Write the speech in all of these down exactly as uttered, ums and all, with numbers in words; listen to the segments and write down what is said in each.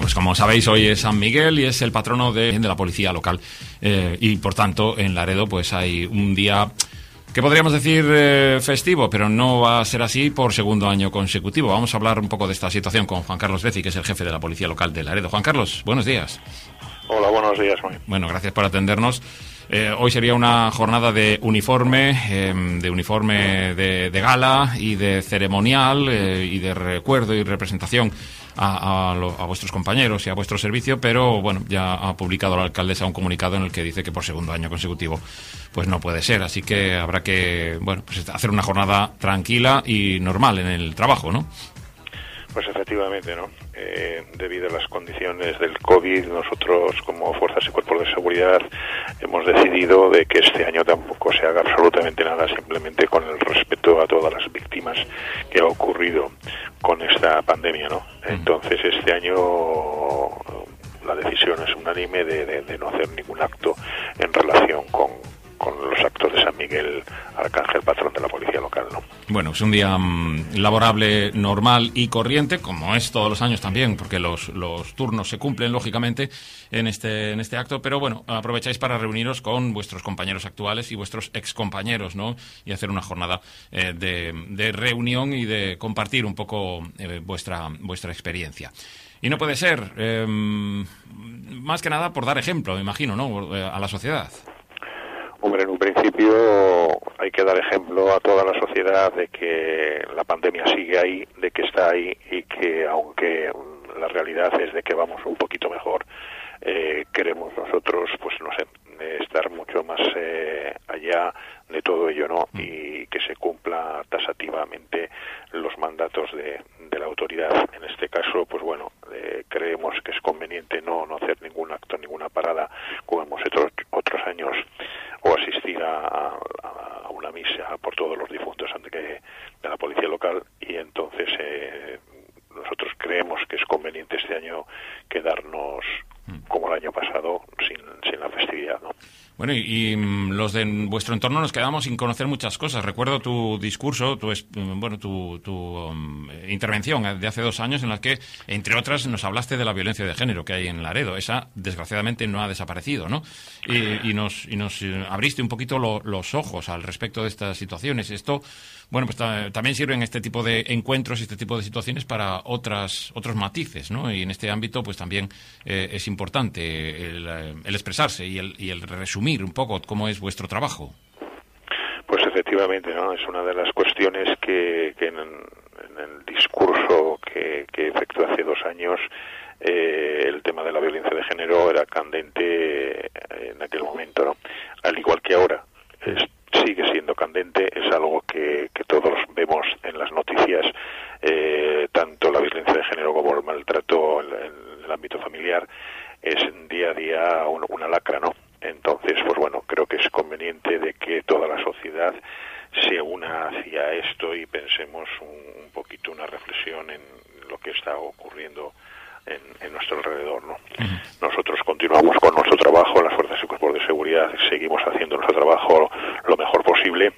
pues como sabéis, hoy es San Miguel y es el patrono de, de la policía local. Eh, y por tanto, en Laredo pues hay un día que podríamos decir eh, festivo, pero no va a ser así por segundo año consecutivo. Vamos a hablar un poco de esta situación con Juan Carlos Beci, que es el jefe de la policía local de Laredo. Juan Carlos, buenos días. Hola, buenos días, Juan. Bueno, gracias por atendernos. Eh, hoy sería una jornada de uniforme, eh, de uniforme de, de gala y de ceremonial eh, y de recuerdo y representación a, a, lo, a vuestros compañeros y a vuestro servicio, pero bueno, ya ha publicado la alcaldesa un comunicado en el que dice que por segundo año consecutivo pues no puede ser, así que habrá que bueno pues hacer una jornada tranquila y normal en el trabajo, ¿no? Pues efectivamente, ¿no? Eh, debido a las condiciones del COVID, nosotros como Fuerzas y Cuerpos de Seguridad hemos decidido de que este año tampoco se haga absolutamente nada, simplemente con el respeto a todas las víctimas que ha ocurrido con esta pandemia, ¿no? Entonces este año la decisión es unánime de, de, de no hacer ningún acto en relación con con los actos de San Miguel Arcángel, patrón de la policía local, ¿no? Bueno, es un día um, laborable, normal y corriente, como es todos los años también, porque los, los turnos se cumplen, lógicamente, en este, en este acto, pero bueno, aprovecháis para reuniros con vuestros compañeros actuales y vuestros excompañeros, ¿no? Y hacer una jornada eh, de, de reunión y de compartir un poco eh, vuestra, vuestra experiencia. Y no puede ser, eh, más que nada por dar ejemplo, me imagino, ¿no?, a la sociedad. Hombre, en un principio hay que dar ejemplo a toda la sociedad de que la pandemia sigue ahí, de que está ahí y que aunque la realidad es de que vamos un poquito mejor, eh, queremos nosotros, pues no sé, estar mucho más eh, allá de todo ello, ¿no? Y que se cumpla tasativamente los mandatos de, de la autoridad. En este caso, pues bueno, eh, creemos que es conveniente no, no hacer ningún acto, ninguna parada, como hemos hecho otros años, o asistir a, a, a una misa por todos los difuntos ante que, de la policía local, y entonces eh, nosotros creemos que es conveniente este año quedarnos como el año pasado sin, sin la festividad, ¿no? Bueno, y, y los de vuestro entorno nos quedamos sin conocer muchas cosas. Recuerdo tu discurso, tu bueno, tu, tu um, intervención de hace dos años en la que, entre otras, nos hablaste de la violencia de género que hay en Laredo. Esa, desgraciadamente, no ha desaparecido, ¿no? Y, y nos, y nos abriste un poquito lo, los ojos al respecto de estas situaciones. Esto, bueno, pues ta, también sirven este tipo de encuentros y este tipo de situaciones para otras otros matices, ¿no? Y en este ámbito, pues también eh, es importante el, el expresarse y el, y el resumir un poco cómo es vuestro trabajo. Pues efectivamente, ¿no? Es una de las cuestiones que, que en, en el discurso que, que efectué hace dos años, eh, el tema de la violencia de género era candente en aquel momento, ¿no? Al igual que ahora, es, sigue siendo candente, es algo que, que todos vemos en las noticias, eh, tanto la violencia de género como el maltrato en, en el ámbito familiar, es día a día un, una lacra, ¿no? Entonces, pues bueno, creo que es conveniente de que toda la sociedad se una hacia esto y pensemos un, un poquito una reflexión en lo que está ocurriendo en, en nuestro alrededor, ¿no? Uh-huh. Nosotros continuamos con nuestro trabajo, las Fuerzas y Cuerpos de Seguridad seguimos haciendo nuestro trabajo lo mejor posible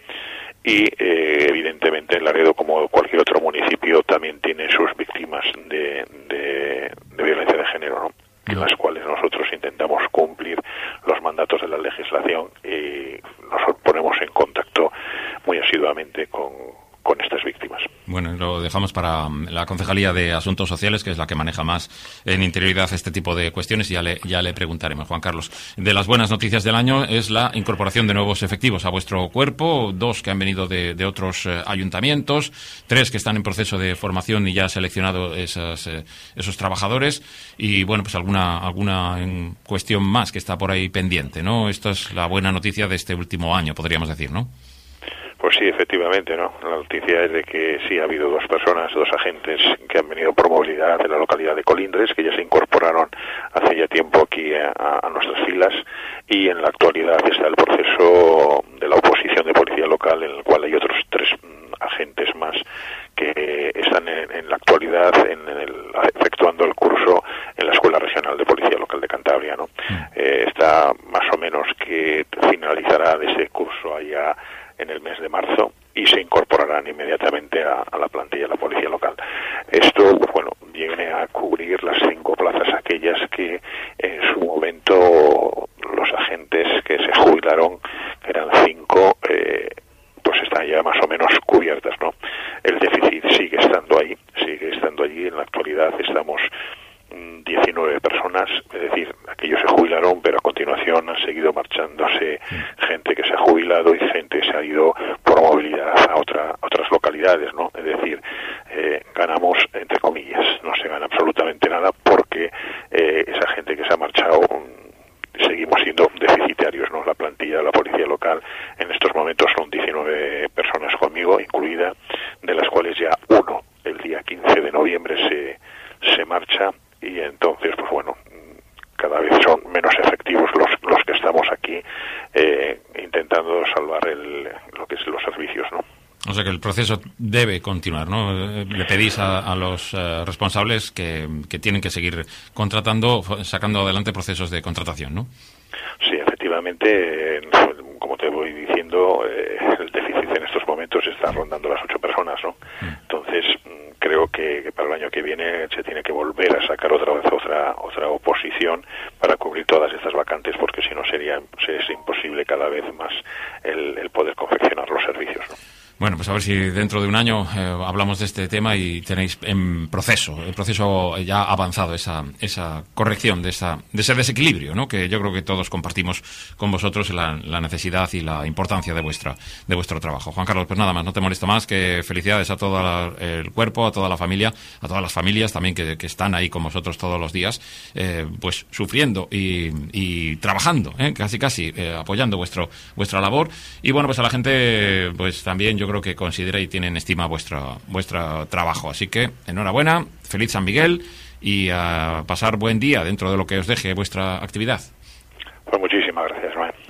y eh, evidentemente en Laredo, como cualquier otro municipio, también tiene sus víctimas de, de, de violencia de género, ¿no? En las cuales nosotros intentamos cumplir los mandatos de la legislación y nos ponemos en contacto muy asiduamente con, con estas víctimas. Bueno, lo dejamos para la Concejalía de Asuntos Sociales, que es la que maneja más en interioridad este tipo de cuestiones, y ya le, ya le preguntaremos. Juan Carlos, de las buenas noticias del año es la incorporación de nuevos efectivos a vuestro cuerpo, dos que han venido de, de otros eh, ayuntamientos, tres que están en proceso de formación y ya ha seleccionado esas, eh, esos trabajadores, y bueno, pues alguna, alguna en cuestión más que está por ahí pendiente, ¿no? Esta es la buena noticia de este último año, podríamos decir, ¿no? Pues sí, efectivamente, ¿no? La noticia es de que sí ha habido dos personas, dos agentes que han venido por movilidad de la localidad de Colindres, que ya se incorporaron hace ya tiempo aquí a, a nuestras filas, y en la actualidad está el proceso de la oposición de policía local, en el cual hay otros tres mm, agentes más que están en, en la actualidad en, en el, efectuando el curso en la Escuela Regional de Policía Local de Cantabria, ¿no? Mm. Eh, está más o menos que finalizará de ese curso allá en el mes de marzo y se incorporarán inmediatamente a, a la plantilla de la policía local. Esto, pues bueno, viene a cubrir las cinco plazas aquellas que en su momento los agentes que se jubilaron, que eran cinco, eh, pues están ya más o menos cubiertas, ¿no? El déficit sigue estando ahí, sigue estando allí. En la actualidad estamos diecinueve personas, es decir, aquellos se jubilaron, pero a continuación han seguido marchándose gente que se ha jubilado y gente que se ha ido por movilidad a otra, otras localidades, ¿no? Es decir, eh, ganamos entre comillas, no se gana absolutamente nada porque eh, esa gente que se ha marchado seguimos siendo deficitarios, ¿no? La plantilla de la policía local en estos momentos son diecinueve personas conmigo, incluida, de las cuales ya uno, el día quince de noviembre, se, se marcha. Y entonces, pues bueno, cada vez son menos efectivos los los que estamos aquí eh, intentando salvar el, lo que es los servicios, ¿no? O sea que el proceso debe continuar, ¿no? Le pedís a, a los uh, responsables que, que tienen que seguir contratando, sacando adelante procesos de contratación, ¿no? Sí, efectivamente, eh, como te voy diciendo, eh, el déficit en estos momentos está rondando las ocho personas, ¿no? Mm. Entonces, creo que, que para el año que viene se tiene que volver a sacar otra vez otra otra oposición para cubrir todas estas vacantes, porque si no sería es imposible cada vez más el, el poder confeccionar los servicios, ¿no? Bueno, pues a ver si dentro de un año eh, hablamos de este tema y tenéis en proceso, el proceso ya avanzado, esa esa corrección de esa de ese desequilibrio, ¿no? Que yo creo que todos compartimos con vosotros la, la necesidad y la importancia de vuestra de vuestro trabajo. Juan Carlos, pues nada más, no te molesto más, que felicidades a todo la, el cuerpo, a toda la familia, a todas las familias también que, que están ahí con vosotros todos los días, eh, pues sufriendo y, y trabajando, ¿eh? casi casi eh, apoyando vuestro vuestra labor. Y bueno, pues a la gente, pues también yo creo que considera y tiene en estima vuestro, vuestro trabajo. Así que, enhorabuena, feliz San Miguel y a pasar buen día dentro de lo que os deje vuestra actividad. Pues muchísimas gracias, Noé.